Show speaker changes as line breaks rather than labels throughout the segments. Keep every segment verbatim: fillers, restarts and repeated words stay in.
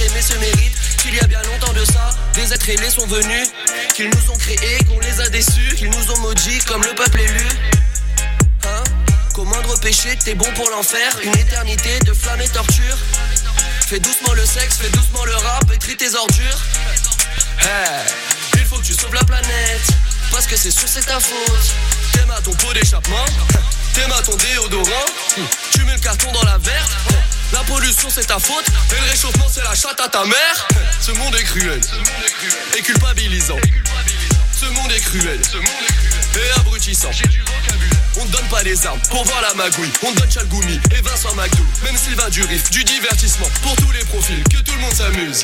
aimés se méritent. Qu'il y a bien longtemps de ça, des êtres ailés sont venus, qu'ils nous ont créés, qu'on les a déçus, qu'ils nous ont maudits comme le peuple élu. Hein? Qu'au moindre péché, t'es bon pour l'enfer, une éternité de flammes et torture. Fais doucement le sexe, fais doucement le rap, étris tes ordures. Hey, il faut que tu sauves la planète, parce que c'est sûr c'est ta faute. T'aimes à ton pot d'échappement, t'aimes à ton déodorant, tu mets le carton dans la verte. La pollution c'est ta faute, et le réchauffement c'est la chatte à ta mère. Ce monde est cruel, et culpabilisant. Ce monde est cruel, et abrutissant. On ne donne pas les armes pour voir la magouille. On donne Chalgoumi et Vincent McDo. Même Sylvain du riff, du divertissement. Pour tous les profils, que tout le monde s'amuse.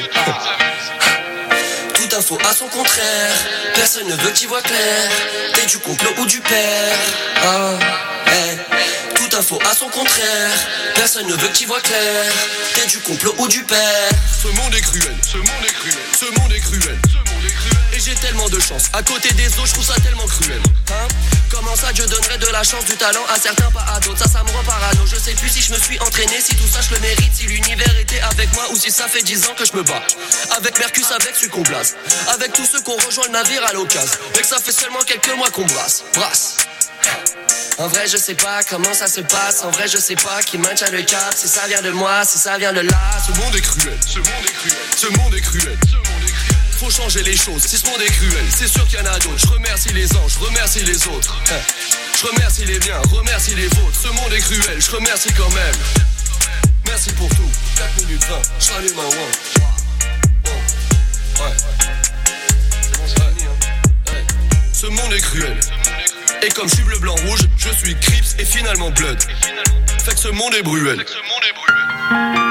Tout info à son contraire. Personne ne veut que t'y vois clair. T'es du complot ou du père. Ah, hey. Toute info à son contraire. Personne ne veut que t'y vois clair. T'es du complot ou du père. Ce monde est cruel, ce monde est cruel, ce monde est cruel, ce monde est cruel. Et j'ai tellement de chance, à côté des autres je trouve ça tellement cruel. Hein? Comment ça Dieu donnerait de la chance, du talent à certains, pas à d'autres. Ça, ça me rend parano, je sais plus si je me suis entraîné, si tout ça je le mérite, si l'univers était avec moi ou si ça fait dix ans que je me bats. Avec Mercus, avec Succomblas, avec tous ceux qu'on rejoint le navire à l'occasion. Et que ça fait seulement quelques mois qu'on brasse, brasse. En vrai je sais pas comment ça se passe. En vrai je sais pas qui maintient le cap. Si ça vient de moi, si ça vient de là. Ce monde est cruel, ce monde est cruel, ce monde est cruel, ce monde est cruel. Faut changer les choses, si ce monde est cruel, c'est sûr qu'il y en a d'autres. Je remercie les anges, je remercie les autres. Je remercie les miens, remercie les vôtres. Ce monde est cruel, je remercie quand même. Merci pour tout, quatre minutes vingt, j'allume un one. Ouais, c'est bon, c'est fini hein. Ouais. Ce monde est cruel. Et comme je suis bleu, blanc, rouge, je suis Crips et finalement Blood. Fait que ce monde est bruel. Fait que ce monde est bruel.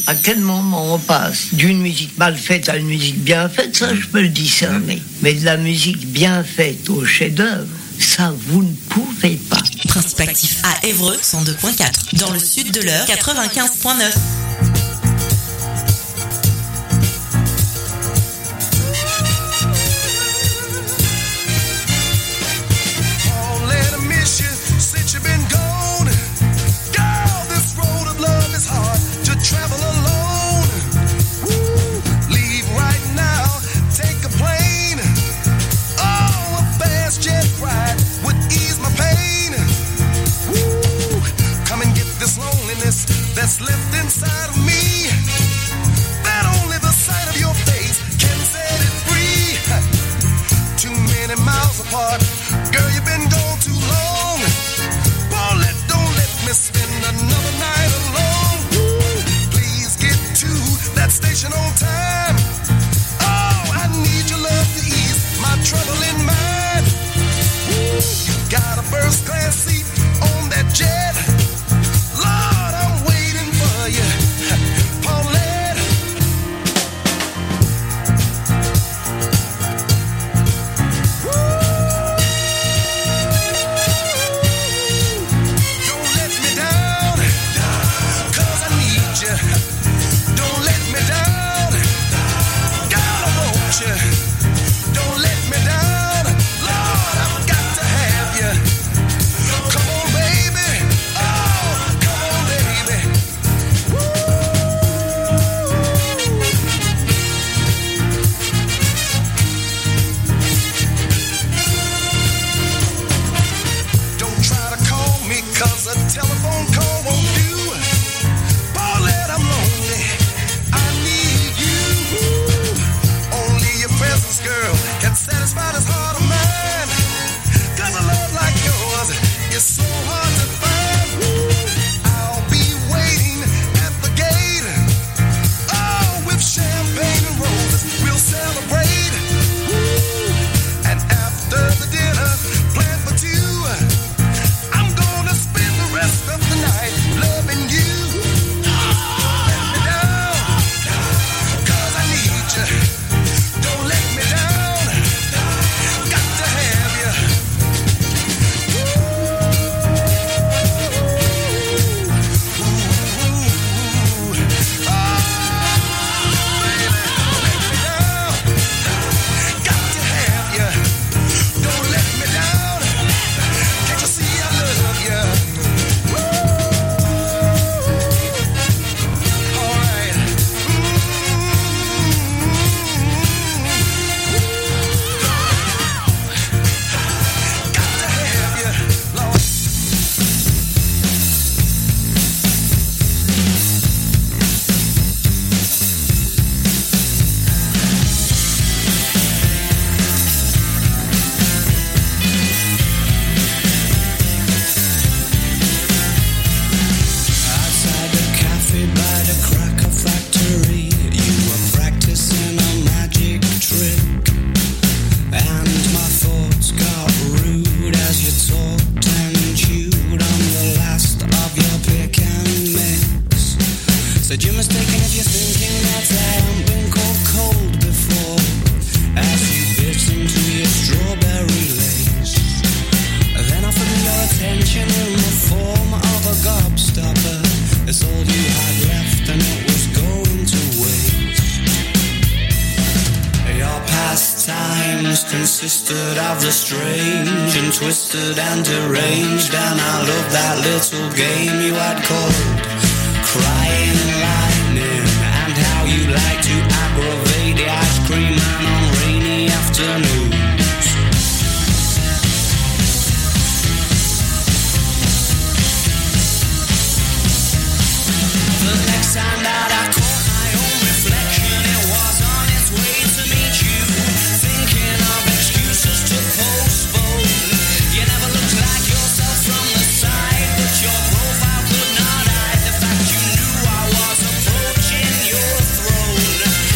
À quel moment on passe d'une musique mal faite à une musique bien faite, ça je peux le discerner. Mais de la musique bien faite au chef-d'œuvre, ça vous ne pouvez pas.
Principe actif à Évreux, cent deux virgule quatre. Dans le sud de l'Eure, quatre-vingt-quinze virgule neuf.
Travel alone. Woo. Leave right now. Take a plane. Oh, a fast jet ride would ease my pain. Woo. Come and get this loneliness that's left inside of me. That only the sight of your face can set it free. Too many miles apart. Girl, you've been gone too long. Paulette, don't let me spend another night alone. That station on time. Oh, I need your love to ease my troubling mind. Ooh, you got a first class seat on that jet. Lord, I'm waiting for you, Paulette. Ooh, don't let me down, 'cause I need you. Don't let me down, God, I want you. Don't let me down, Lord, I've got to have you. Come on, baby, oh, come on, baby. Don't try to call me, 'cause a telephone call won't do. Paulette, I'm lonely. Girl, can satisfy this heart of mine. 'Cause a love like yours is so hard to find. I'll be waiting at the gate. Oh, with champagne and roses, we'll celebrate. And after the dinner, plan for two. I'm gonna spend the rest of the night loving you. Let me down, 'cause I need you. Don't let me down, got to have you. Ooh, ooh, oh, baby, don't let me down, got to have you. Don't let me down, can't you see I love you? Ooh, all right. Said you're mistaken if you're thinking that I haven't been called cold before. As you bit into your strawberry lace, then offered me your attention in the form of a gobstopper. It's all you had left and it was going to waste. Your pastimes consisted of the strange and twisted and deranged, and I loved that little game you had called Crying and Lightning, and how you like to aggravate the ice cream man on rainy afternoons. The next time that I caught my own reflection, it was on its way to meet you, thinking of excuses to postpone. You never looked like yourself from the side, but your profile could not hide the fact you knew I was approaching your throne.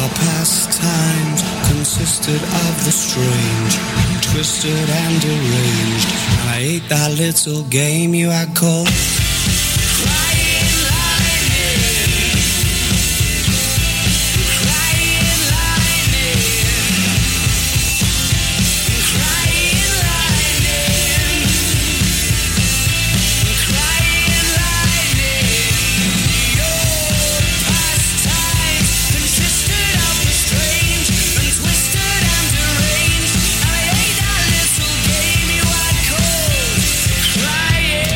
pastimes consisted of the strange, twisted and deranged. And I ate that little game you had called Crying Lightning. Crying Lightning. Crying Lightning. Crying Lightning. Your pastime consisted of the strange and twisted and deranged. And I ate that little game you had called Crying.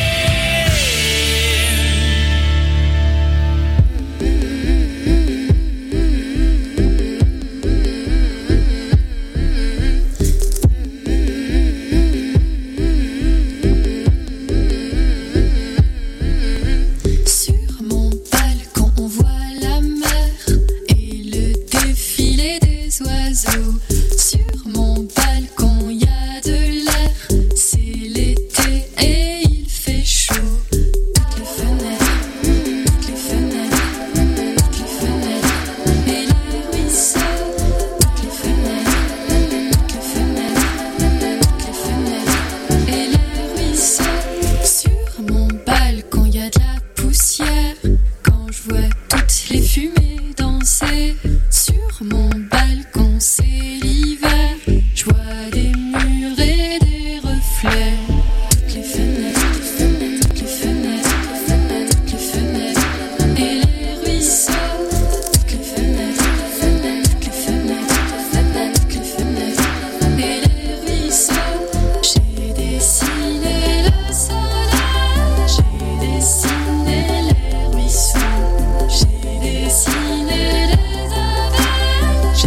Sur mon balcon, on voit la mer et le défilé des oiseaux. Sur mon balcon, il y a de l'air, c'est l'été et il fait chaud. Toutes les fenêtres, toutes les fenêtres, toutes les fenêtres et les ruisseaux. Toutes les fenêtres, toutes les fenêtres, toutes les fenêtres et les ruisseaux. Sur mon balcon, il y a de la poussière quand je vois toutes les fumées danser. Sur mon balcon, c'est l'hiver, je vois des murs et des reflets. Toutes les fenêtres, toutes les fenêtres, toutes les fenêtres et les ruisseaux. Toutes les fenêtres, toutes les fenêtres, toutes les fenêtres et les ruisseaux. J'ai dessiné le soleil, j'ai dessiné les ruisseaux, j'ai dessiné les abeilles,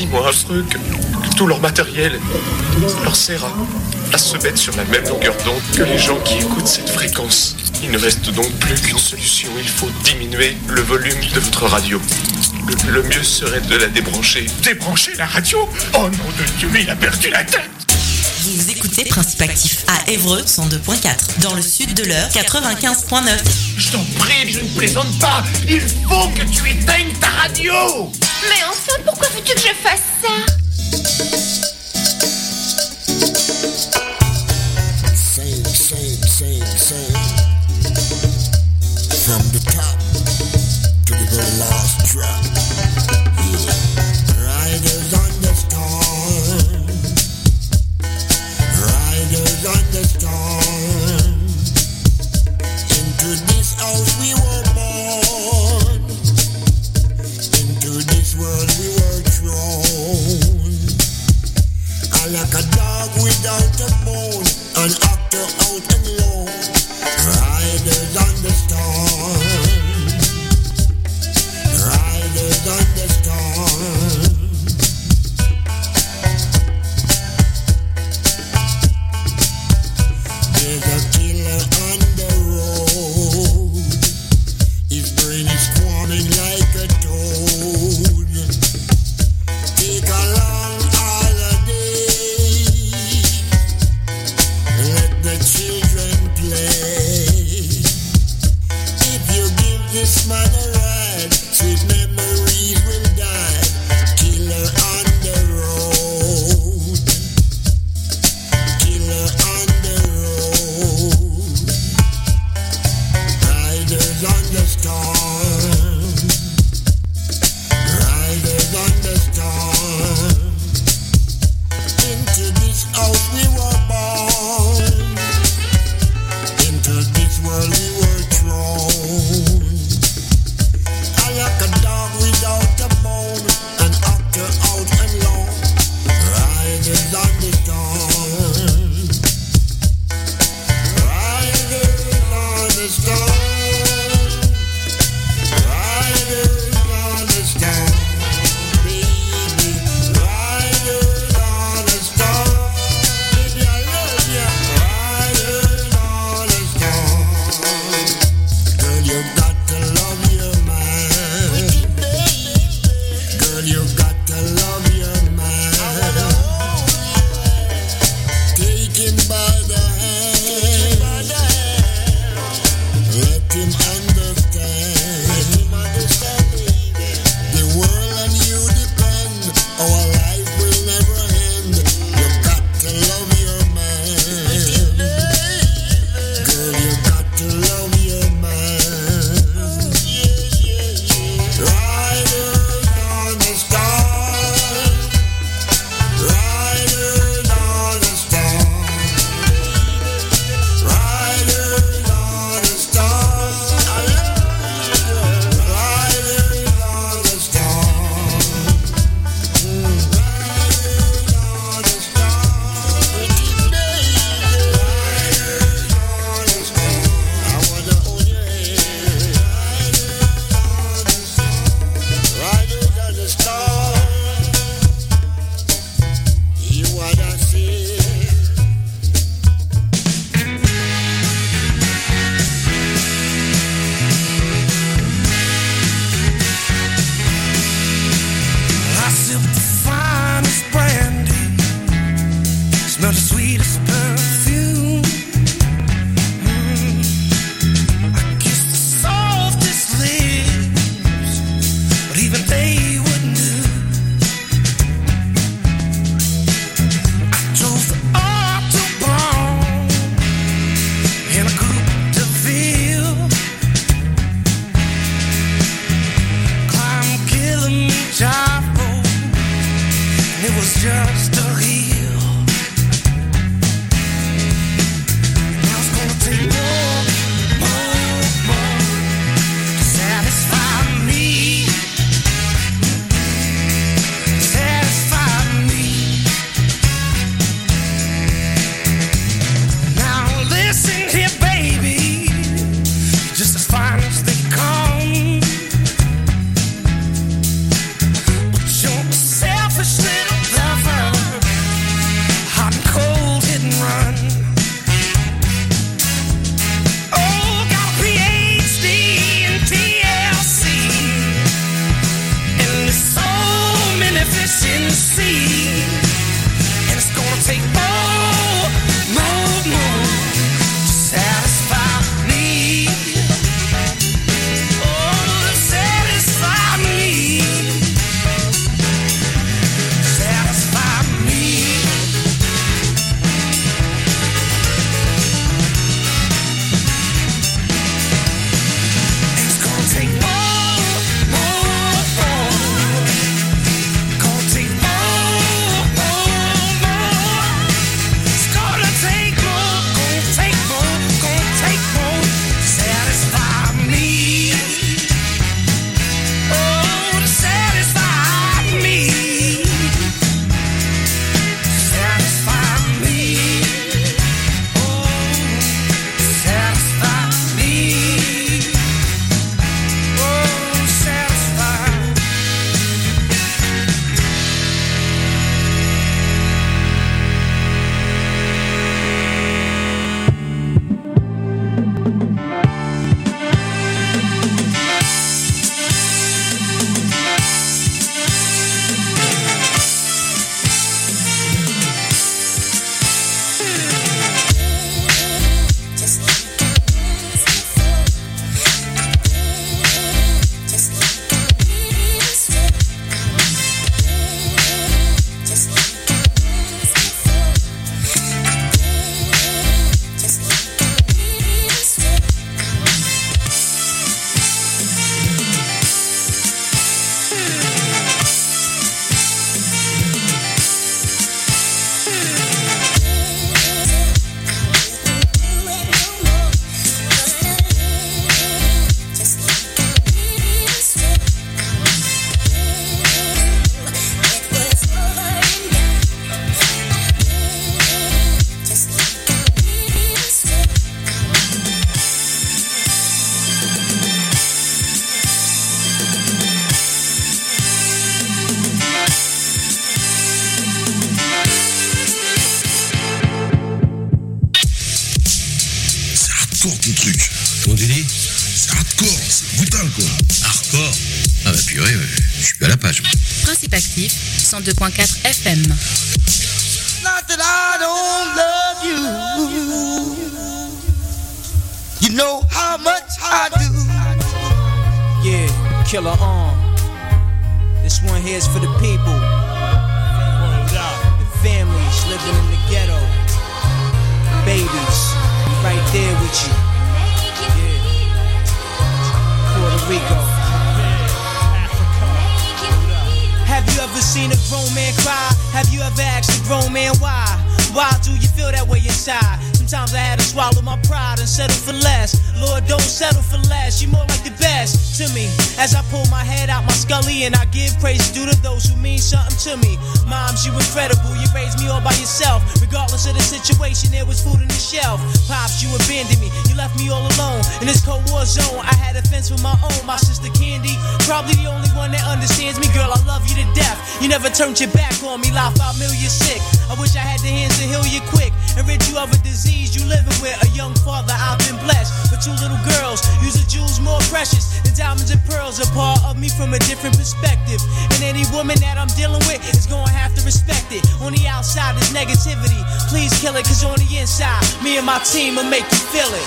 dis-moi un truc, que tout leur matériel leur sert à, à se mettre sur la même longueur d'onde que les gens qui écoutent cette fréquence. Il ne reste donc plus qu'une solution, il faut diminuer le volume de votre radio. Le, le mieux serait de la débrancher. Débrancher la radio ? Oh nom de Dieu, il a perdu la tête.
Vous écoutez Principe Actif à Évreux cent deux virgule quatre, dans le sud de l'Eure quatre-vingt-quinze virgule neuf.
Je t'en prie, je ne plaisante pas. Il faut que tu éteignes ta radio.
Mais enfin, pourquoi veux-tu que je fasse ça ?
Same, same, same, same. From the top to the very last drop. Yeah. Riders on the storm. Riders on the storm. Into this house we were born. Into this world we were thrown. I like a dog without a bone, an actor out and alone. Riders on the storm. Riders on the storm. There's a killer on the road. His brain is squirming like a toad. Take a long holiday. Let the children play. If you give this man a ride, sweet memories will die. Killer on the road. Killer on the road. Riders on the storm. Riders on the storm. Into this house we were born. Into this world we were thrown. I like a dog without a bone, an actor out and alone. Riders on the storm. Riders on the storm. Riders on the storm. Baby, riders on the storm. Baby, I love ya. Riders on the storm. Girl, you got to love your man. Girl, you got to love your man. Take him by the hand. Let him understand. The world on you depend. Our life will never end. You got to love your man. Girl, you got to love your man. Riders on the storm. Riders on the storm. Riders on the storm. Riders on the storm. Riders on the storm. Riders on the storm. I wanna hold your hand. Riders on the storm. You wanna see?
I sip the finest brandy, smell the sweetest perfume. Mm. I kiss the softest lips, but even they wouldn't do. I drove the Autobahn in a coupe de ville, climbed Kilimanjaro, and it was just a hill.
hardcore ton truc. Comment tu dis? C'est hardcore, c'est brutal quoi. Hardcore? Ah bah purée, ouais, je suis à la page.
Principe actif, cent deux point quatre F M.
Not that I don't love you. You know how much I do.
Yeah, killer on. This one here's for the people. The families living in the ghetto. Babies, we right there with you. Yeah. Puerto Rico. Have you ever seen a grown man cry? Have you ever asked a grown man why? Why do you feel that way inside? Sometimes I had to swallow my pride and settle for less. Lord, don't settle for less. You're more like the best to me. As I pull my head out my scully and I give praise due to those who mean something to me. Moms, you incredible. You raised me all by yourself. Regardless of the situation, there was food on the shelf. Pops, you abandoned me. You left me all alone in this cold war zone. I had a fence with my own. My sister Candy, probably the only one that understands me. Girl, I love you to death. You never turned your back on me. Life out million sick. I wish I had the hands to heal you quick and rid you of a disease you living with. A young father, I've been blessed with two little girls. Use the jewels more precious than diamonds and pearls. A part of me from a different perspective. And any woman that I'm dealing with is gonna have to respect it. On the outside is negativity. Please kill it, cause on the inside, me and my team will make you feel it.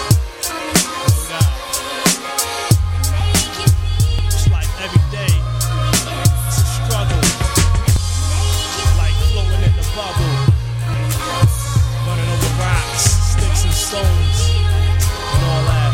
It's like every day, it's a struggle. Like floating in the bubble. Running over rocks, sticks and stones, and all that.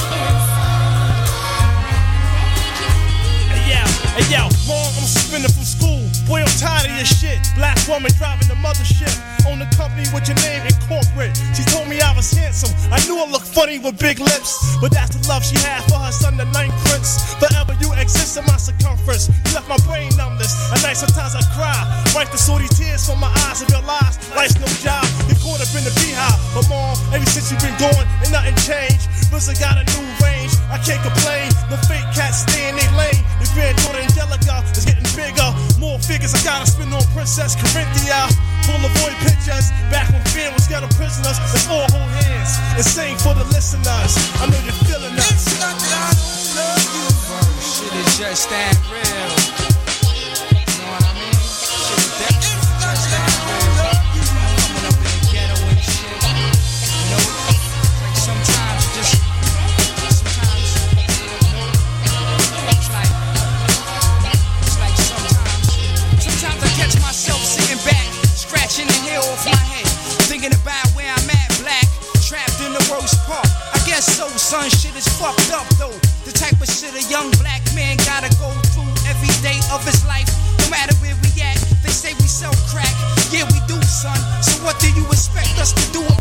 Hey yo, hey yo, mom, I'm spinning from school. Boy, I'm tired of your shit. Black woman driving the mothership. Own the company with your name in corporate. She told me I was handsome. I knew I looked funny with big lips. But that's the love she had for her son, the ninth prince. Forever you exist in my circumference. You left my brain numbless. At night sometimes I cry. Wipe the salty tears from my eyes of your lies. Life's no job. You're caught up in the beehive. But mom, ever since you've been gone and nothing changed. Listen, got a new range. I can't complain. The fake cats stay in their lane. The granddaughter Angelica is getting bigger. More figures I gotta spend on Princess Corinthia. Polaroid pictures, back when fear was ghetto prisoners. Let's all hold hands and sing for the listeners. I know you're feeling us.
It's not that I don't love you.
Shit is just that real. You know what I mean? Shit is definitely just that real. Coming up in the ghetto and shit. You know, like sometimes you just, sometimes, you know, it's like, it's like sometimes, sometimes I catch myself sitting back, scratching the hair off my head, thinking about where I'm at, black, trapped in the worst part. I guess so, son, shit is fucked up though. The type of shit a young black man gotta go through every day of his life. No matter where we at, they say we sell crack. Yeah, we do, son. So what do you expect us to do